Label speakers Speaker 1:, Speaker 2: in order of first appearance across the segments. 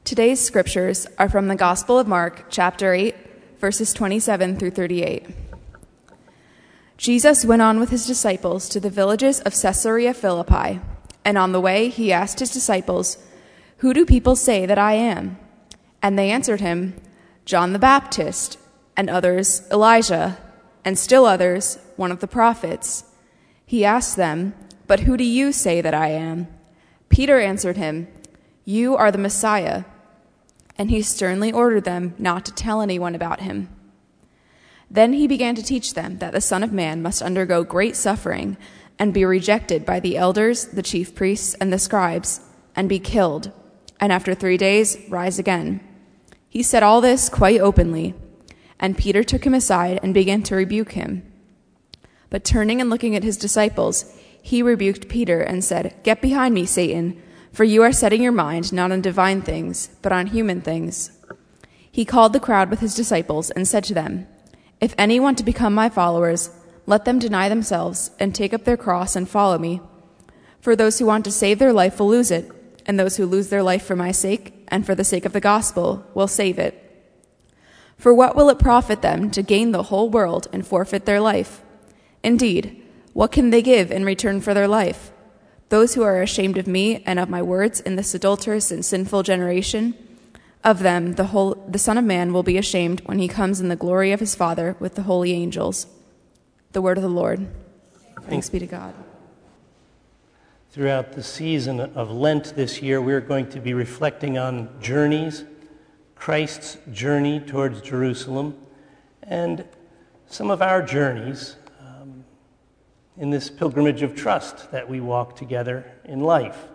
Speaker 1: Today's scriptures are from the Gospel of Mark, chapter 8, verses 27 through 38. Jesus went on with his disciples to the villages of Caesarea Philippi, and on the way he asked his disciples, "Who do people say that I am?" And they answered him, "John the Baptist, and others Elijah, and still others one of the prophets." He asked them, "But who do you say that I am?" Peter answered him, "You are the Messiah." And he sternly ordered them not to tell anyone about him. Then he began to teach them that the Son of Man must undergo great suffering and be rejected by the elders, the chief priests, and the scribes, and be killed, and after 3 days rise again. He said all this quite openly, and Peter took him aside and began to rebuke him. But turning and looking at his disciples, he rebuked Peter and said, "Get behind me, Satan, for you are setting your mind not on divine things, but on human things." He called the crowd with his disciples and said to them, "If any want to become my followers, let them deny themselves and take up their cross and follow me. For those who want to save their life will lose it, and those who lose their life for my sake and for the sake of the gospel will save it. For what will it profit them to gain the whole world and forfeit their life? Indeed, what can they give in return for their life? Those who are ashamed of me and of my words in this adulterous and sinful generation, of them the Son of Man will be ashamed when he comes in the glory of his Father with the holy angels." The word of the Lord. Thanks be to God.
Speaker 2: Throughout the season of Lent this year, we're going to be reflecting on journeys, Christ's journey towards Jerusalem, and some of our journeys in this pilgrimage of trust that we walk together in life.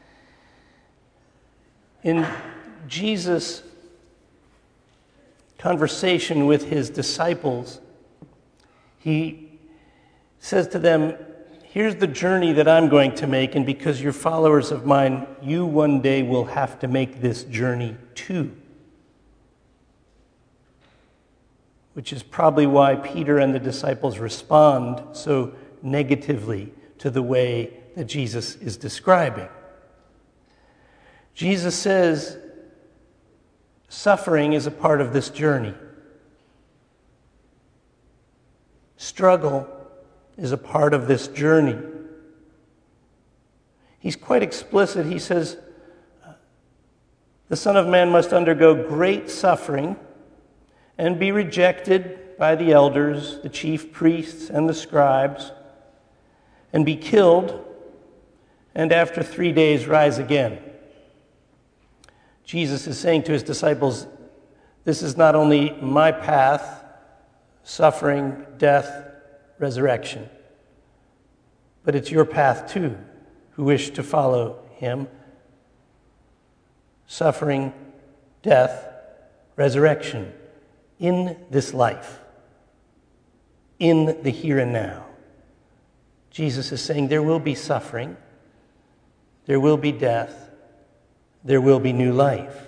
Speaker 2: In Jesus' conversation with his disciples, he says to them, "Here's the journey that I'm going to make, and because you're followers of mine, you one day will have to make this journey too." Which is probably why Peter and the disciples respond so negatively to the way that Jesus is describing. Jesus says suffering is a part of this journey. Struggle is a part of this journey. He's quite explicit. He says, the Son of Man must undergo great suffering and be rejected by the elders, the chief priests, and the scribes, and be killed, and after 3 days rise again. Jesus is saying to his disciples, this is not only my path, suffering, death, resurrection, but it's your path too, who wish to follow him. Suffering, death, resurrection, in this life, in the here and now. Jesus is saying there will be suffering, there will be death, there will be new life.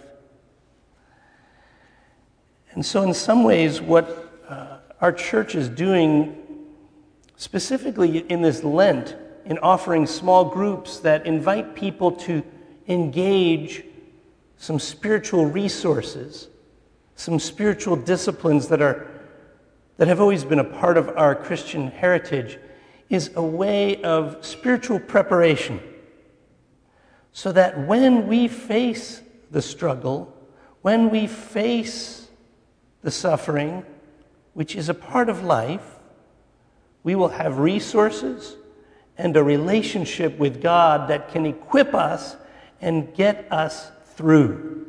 Speaker 2: And so in some ways, what our church is doing, specifically in this Lent, in offering small groups that invite people to engage some spiritual resources, some spiritual disciplines that have always been a part of our Christian heritage, is a way of spiritual preparation, so that when we face the struggle, when we face the suffering, which is a part of life, we will have resources and a relationship with God that can equip us and get us through.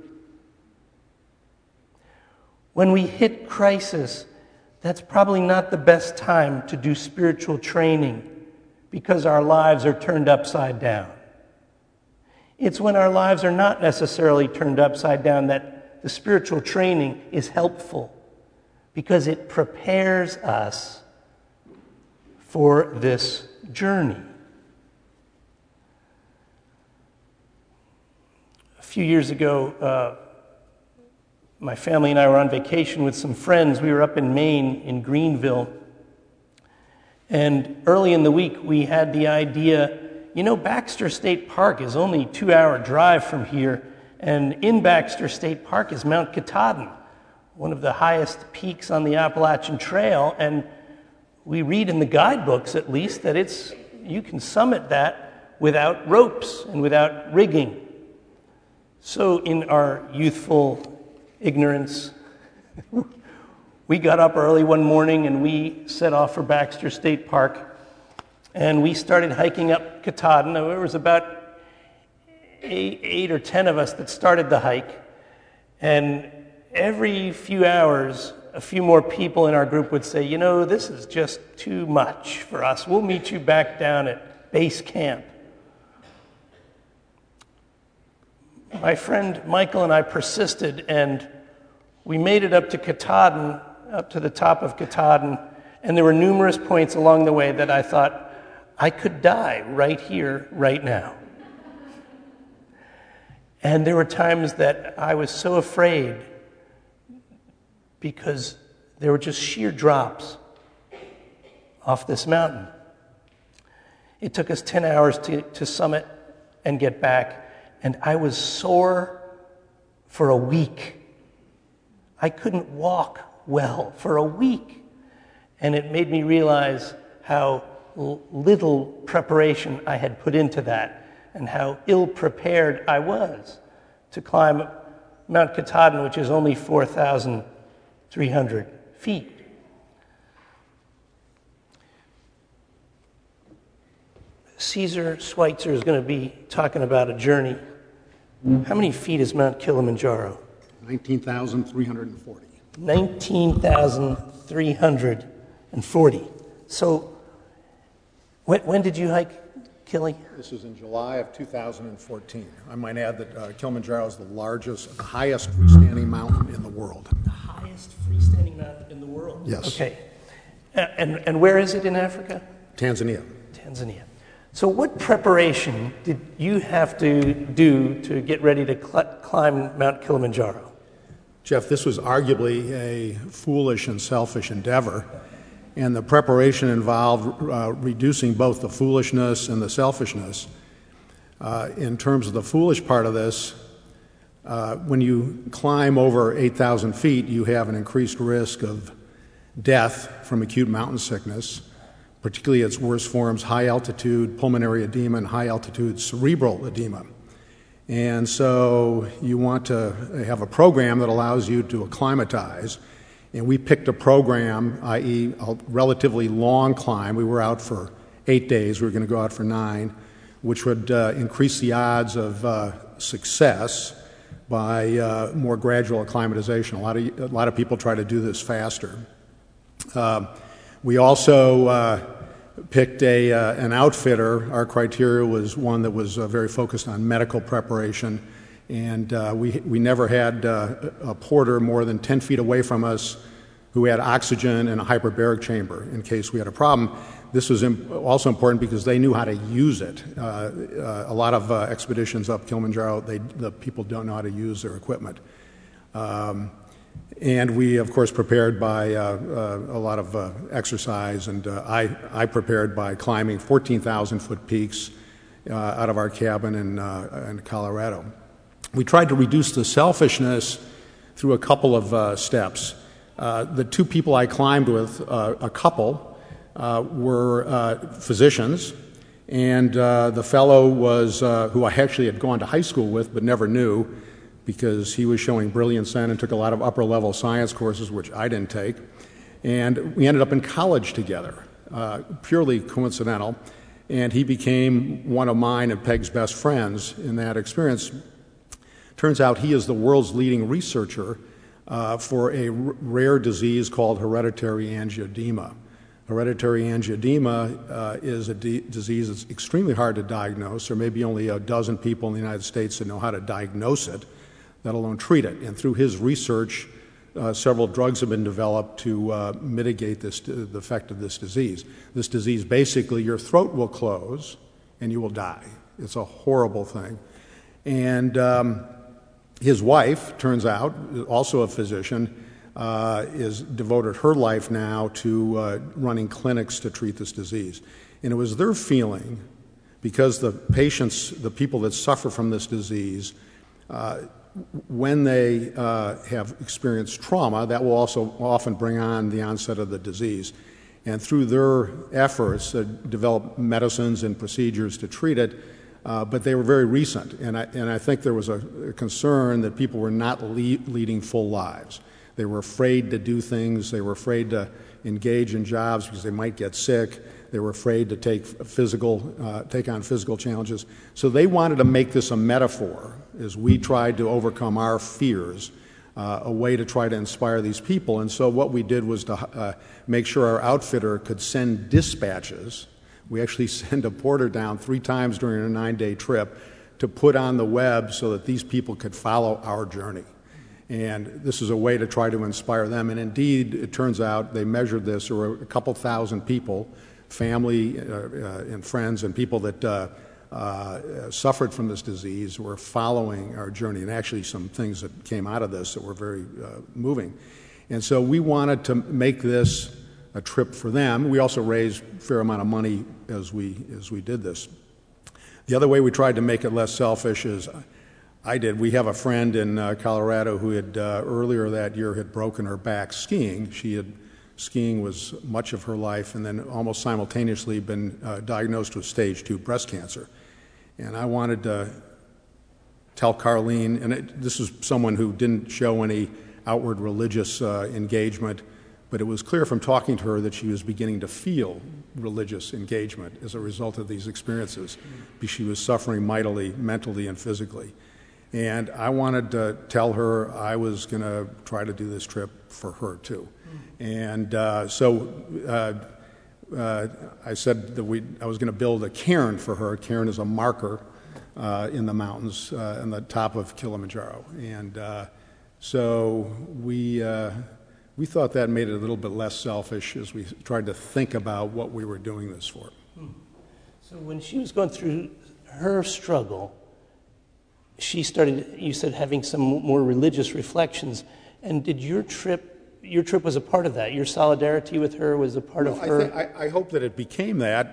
Speaker 2: When we hit crisis, that's probably not the best time to do spiritual training because our lives are turned upside down. It's when our lives are not necessarily turned upside down that the spiritual training is helpful, because it prepares us for this journey. A few years ago, my family and I were on vacation with some friends. We were up in Maine, in Greenville. And early in the week, we had the idea, Baxter State Park is only a 2-hour drive from here. And in Baxter State Park is Mount Katahdin, one of the highest peaks on the Appalachian Trail. And we read in the guidebooks, at least, that you can summit that without ropes and without rigging. So in our youthful ignorance, we got up early one morning and we set off for Baxter State Park, and we started hiking up Katahdin. There was about eight or 10 of us that started the hike, and every few hours, a few more people in our group would say, this is just too much for us. We'll meet you back down at base camp. My friend Michael and I persisted, and we made it up to Katahdin, up to the top of Katahdin, and there were numerous points along the way that I thought, I could die right here, right now. And there were times that I was so afraid because there were just sheer drops off this mountain. It took us 10 hours to summit and get back, and I was sore for a week. I couldn't walk well for a week, and it made me realize how little preparation I had put into that and how ill-prepared I was to climb Mount Katahdin, which is only 4,300 feet. Caesar Schweitzer is going to be talking about a journey. How many feet is Mount Kilimanjaro?
Speaker 3: 19,340.
Speaker 2: 19,340. So, when did you hike Kili?
Speaker 3: This is in July of 2014. I might add that Kilimanjaro is the highest freestanding mountain in the world.
Speaker 2: The highest freestanding mountain in the world?
Speaker 3: Yes.
Speaker 2: Okay. And where is it in Africa?
Speaker 3: Tanzania.
Speaker 2: Tanzania. So what preparation did you have to do to get ready to climb Mount Kilimanjaro?
Speaker 3: Jeff, this was arguably a foolish and selfish endeavor, and the preparation involved reducing both the foolishness and the selfishness. In terms of the foolish part of this, when you climb over 8,000 feet, you have an increased risk of death from acute mountain sickness, particularly its worst forms, high-altitude pulmonary edema and high-altitude cerebral edema. And so you want to have a program that allows you to acclimatize. And we picked a program, i.e. a relatively long climb. We were out for 8 days. We were going to go out for 9, which would increase the odds of success by more gradual acclimatization. A lot of people try to do this faster. We also picked an outfitter. Our criteria was one that was very focused on medical preparation, and we never had a porter more than 10 feet away from us who had oxygen and a hyperbaric chamber in case we had a problem. This was also important because they knew how to use it. A lot of expeditions up Kilimanjaro, the people don't know how to use their equipment. And we, of course, prepared by a lot of exercise, and I prepared by climbing 14,000-foot peaks out of our cabin in Colorado. We tried to reduce the selfishness through a couple of steps. The two people I climbed with, a couple, were physicians, and the fellow was who I actually had gone to high school with but never knew, because he was showing brilliance then and took a lot of upper-level science courses, which I didn't take. And we ended up in college together, purely coincidental. And he became one of mine and Peg's best friends in that experience. Turns out he is the world's leading researcher for a rare disease called hereditary angioedema. Hereditary angioedema is a disease that's extremely hard to diagnose. There may be only a dozen people in the United States that know how to diagnose it, let alone treat it. And through his research, several drugs have been developed to mitigate the effect of this disease. This disease, basically, your throat will close and you will die. It's a horrible thing. And his wife, turns out, also a physician, is devoted her life now to running clinics to treat this disease. And it was their feeling, because the patients, the people that suffer from this disease, When they have experienced trauma, that will also often bring on the onset of the disease. And through their efforts, develop medicines and procedures to treat it, but they were very recent. And I think there was a concern that people were not leading full lives. They were afraid to do things. They were afraid to engage in jobs because they might get sick. They were afraid to take on physical challenges. So they wanted to make this a metaphor as we tried to overcome our fears, a way to try to inspire these people. And so what we did was to make sure our outfitter could send dispatches. We actually send a porter down 3 times during a 9-day trip to put on the web so that these people could follow our journey. And this is a way to try to inspire them. And indeed, it turns out they measured this. There were a couple thousand people, family and friends and people that suffered from this disease were following our journey, and actually some things that came out of this that were very moving. And so we wanted to make this a trip for them. We also raised a fair amount of money as we did this. The other way we tried to make it less selfish is we have a friend in Colorado who had earlier that year had broken her back skiing. Skiing was much of her life, and then almost simultaneously been diagnosed with stage 2 breast cancer. And I wanted to tell Carlene, and this is someone who didn't show any outward religious engagement, but it was clear from talking to her that she was beginning to feel religious engagement as a result of these experiences, because she was suffering mightily, mentally and physically. And I wanted to tell her I was going to try to do this trip for her too. And so I said that I was going to build a cairn for her. A cairn is a marker in the mountains on the top of Kilimanjaro. And so we thought that made it a little bit less selfish as we tried to think about what we were doing this for.
Speaker 2: So when she was going through her struggle, she started, you said, having some more religious reflections. And did your trip was a part of that? Your solidarity with her was a part of her?
Speaker 3: I hope that it became that.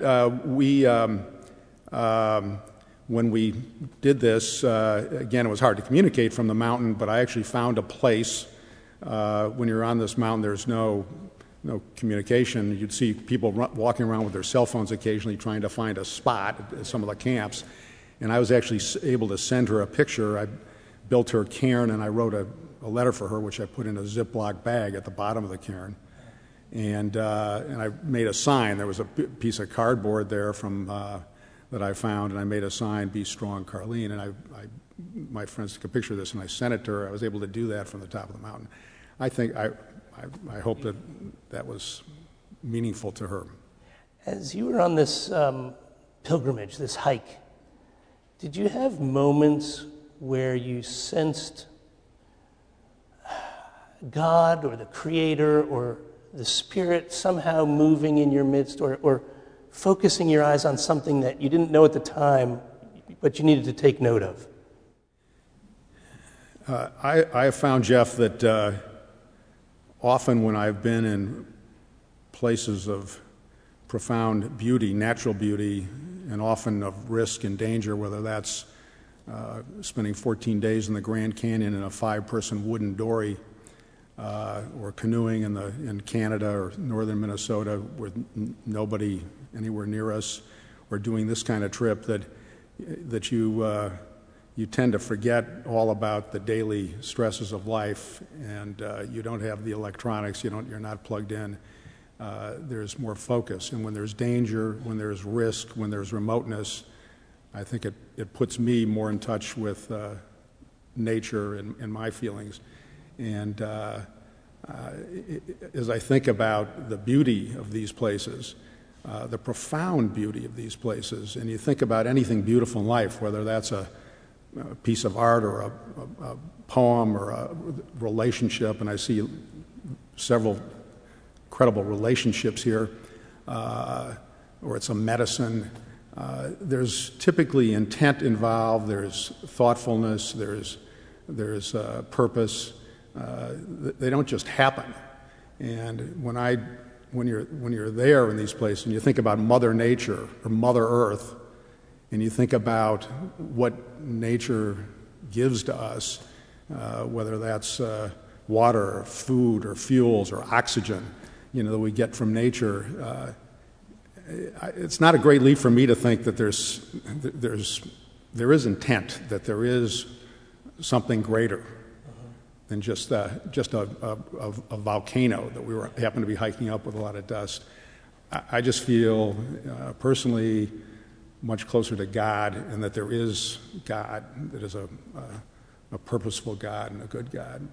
Speaker 3: When we did this, again, it was hard to communicate from the mountain, but I actually found a place. When you're on this mountain, there's no communication. You'd see people walking around with their cell phones occasionally trying to find a spot at some of the camps. And I was actually able to send her a picture. I built her cairn, and I wrote a letter for her, which I put in a Ziploc bag at the bottom of the cairn. And I made a sign. There was a piece of cardboard there that I found, and I made a sign, "Be strong, Carlene." And my friends took a picture of this, and I sent it to her. I was able to do that from the top of the mountain. I hope that was meaningful to her.
Speaker 2: As you were on this pilgrimage, this hike, did you have moments where you sensed God or the Creator or the Spirit somehow moving in your midst, or focusing your eyes on something that you didn't know at the time, but you needed to take note of?
Speaker 3: I have found, Jeff, that often when I've been in places of profound beauty, natural beauty, and often of risk and danger, whether that's spending 14 days in the Grand Canyon in a 5-person wooden dory, or canoeing in Canada or northern Minnesota with nobody anywhere near us, or doing this kind of trip, that you tend to forget all about the daily stresses of life, and you don't have the electronics, you're not plugged in. There's more focus, and when there's danger, when there's risk, when there's remoteness, I think it puts me more in touch with nature and my feelings. And as I think about the beauty of these places, the profound beauty of these places, and you think about anything beautiful in life, whether that's a piece of art or a poem or a relationship, and I see several incredible relationships here, or it's a medicine. There's typically intent involved, there's thoughtfulness, there's purpose. They don't just happen. And when you're there in these places, and you think about Mother Nature or Mother Earth, and you think about what nature gives to us, whether that's water or food or fuels or oxygen, that we get from nature. It's not a great leap for me to think that there is intent, that there is something greater than just a volcano that we happen to be hiking up with a lot of dust. I just feel personally much closer to God, and that there is God, that is a purposeful God and a good God.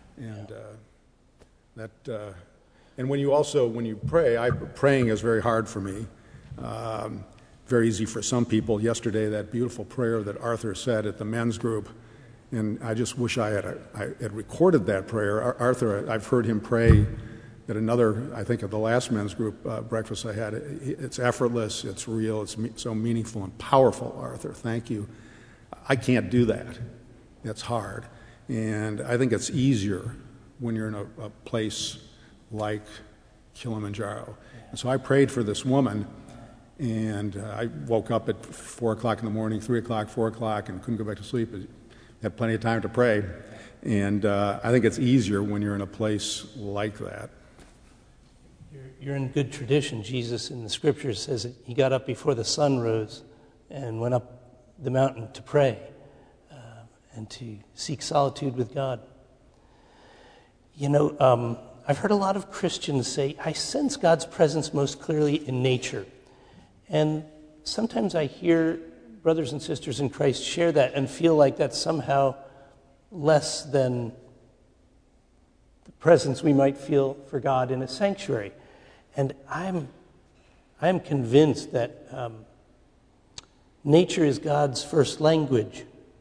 Speaker 3: And when you pray, praying is very hard for me. Very easy for some people. Yesterday, that beautiful prayer that Arthur said at the men's group, and I just wish I had recorded that prayer. Arthur, I've heard him pray at another, I think at the last men's group breakfast I had. It's effortless, it's real, it's so meaningful and powerful, Arthur. Thank you. I can't do that. It's hard. And I think it's easier when you're in a place like Kilimanjaro. And so I prayed for this woman, and I woke up at 4 o'clock in the morning, 3 o'clock, 4 o'clock, and couldn't go back to sleep. Had plenty of time to pray. And I think it's easier when you're in a place like that.
Speaker 2: You're in good tradition. Jesus in the scriptures says that he got up before the sun rose and went up the mountain to pray and to seek solitude with God. I've heard a lot of Christians say, I sense God's presence most clearly in nature. And sometimes I hear brothers and sisters in Christ share that and feel like that's somehow less than the presence we might feel for God in a sanctuary. And I'm convinced that nature is God's first language.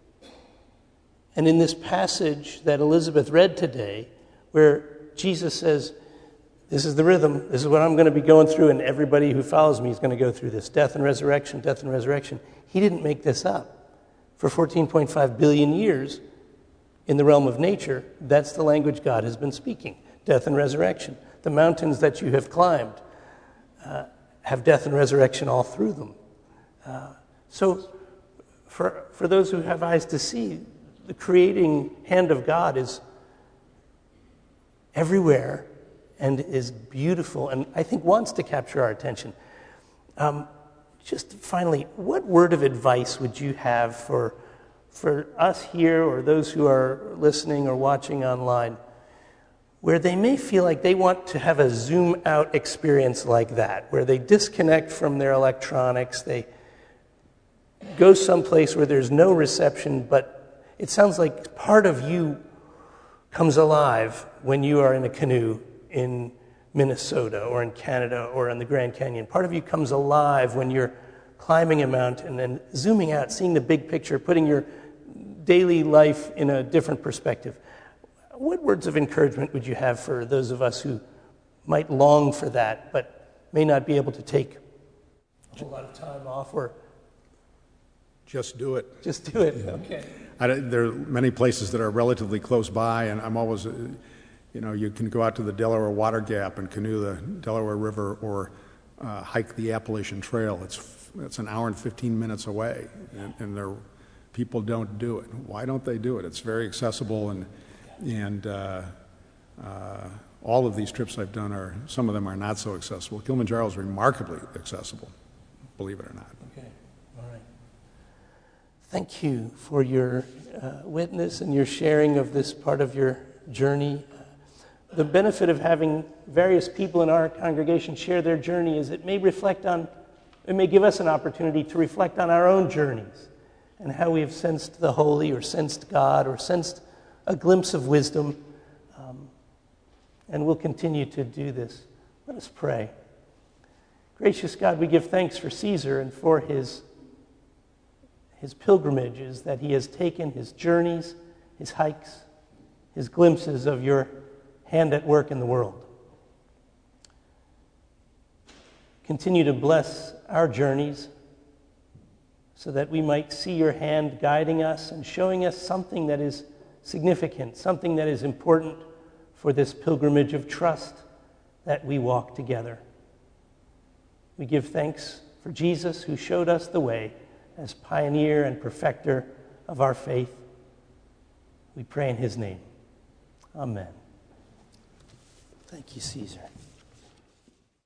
Speaker 2: And in this passage that Elizabeth read today, where Jesus says, this is the rhythm, this is what I'm going to be going through, and everybody who follows me is going to go through this. Death and resurrection, death and resurrection. He didn't make this up. For 14.5 billion years, in the realm of nature, that's the language God has been speaking. Death and resurrection. The mountains that you have climbed have death and resurrection all through them. So for those who have eyes to see, the creating hand of God is everywhere and is beautiful, and I think wants to capture our attention. Just finally, what word of advice would you have for us here or those who are listening or watching online, where they may feel like they want to have a zoom-out experience like that, where they disconnect from their electronics, they go someplace where there's no reception, but it sounds like part of you comes alive when you are in a canoe in Minnesota or in Canada or in the Grand Canyon. Part of you comes alive when you're climbing a mountain and zooming out, seeing the big picture, putting your daily life in a different perspective. What words of encouragement would you have for those of us who might long for that but may not be able to take a whole lot of time off? Or
Speaker 3: just do it.
Speaker 2: Just do it. Okay.
Speaker 3: There are many places that are relatively close by, and I'm always, you can go out to the Delaware Water Gap and canoe the Delaware River or hike the Appalachian Trail. It's an hour and 15 minutes away, and people don't do it. Why don't they do it? It's very accessible, and all of these trips I've done some of them are not so accessible. Kilimanjaro is remarkably accessible, believe it or not.
Speaker 2: Okay, all right. Thank you for your witness and your sharing of this part of your journey. The benefit of having various people in our congregation share their journey is it may give us an opportunity to reflect on our own journeys and how we have sensed the holy or sensed God or sensed a glimpse of wisdom. And we'll continue to do this. Let us pray. Gracious God, we give thanks for Caesar and for his pilgrimages that he has taken, his journeys, his hikes, his glimpses of your hand at work in the world. Continue to bless our journeys so that we might see your hand guiding us and showing us something that is significant, something that is important for this pilgrimage of trust that we walk together. We give thanks for Jesus, who showed us the way as pioneer and perfecter of our faith. We pray in his name. Amen. Thank you, Caesar.